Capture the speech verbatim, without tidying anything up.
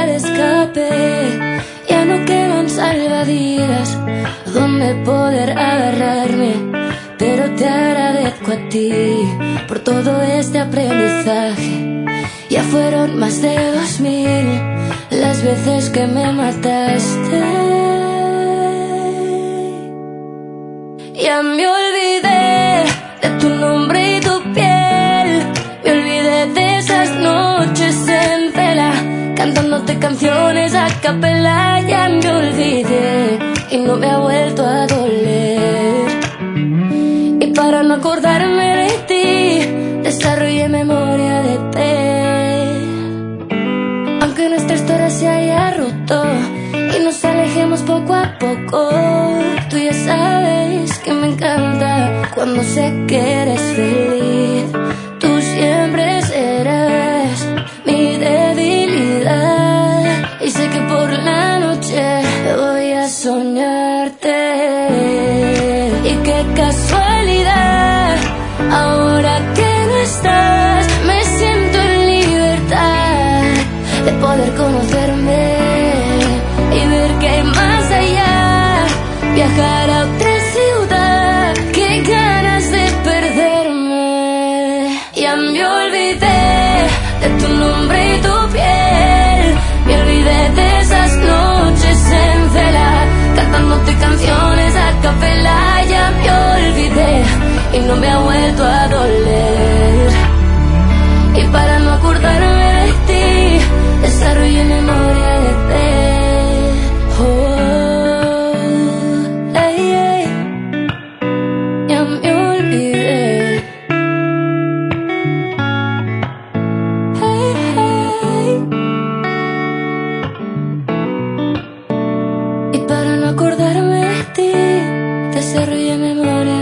al escape. Ya no quedan salvavidas donde poder agarrarme, pero te agradezco a ti por todo este aprendizaje. Ya fueron más de dos mil las veces que me mataste. Ya me olvidé de tu nombre y tu piel, me olvidé de esas noches en vela, cantándote canciones a capela. Ya me olvidé y no me ha vuelto a doler. Y para no acordarme de ti, desarrollé memoria de té. Aunque nuestra historia se haya roto y nos alejemos poco a poco, tú ya sabes que me encanta cuando sé que eres feliz. Tú siempre serás mi debilidad, y sé que por la noche voy a soñarte. Y qué casualidad, ahora que no estás, me siento en libertad de poder conocerme y ver que hay más allá. Viajar a otra ciudad, qué ganas de perderme. Ya me olvidé de tu nombre y tu piel, me olvidé de esas noches en vela, cantándote canciones a capela. Ya me olvidé y no me ha vuelto a doler. Y para no acordarme de ti, desarrollé memoria de té. Oh, ey, ey, ya me olvidé. Hey, hey. Y para no acordarme de ti, desarrollé memoria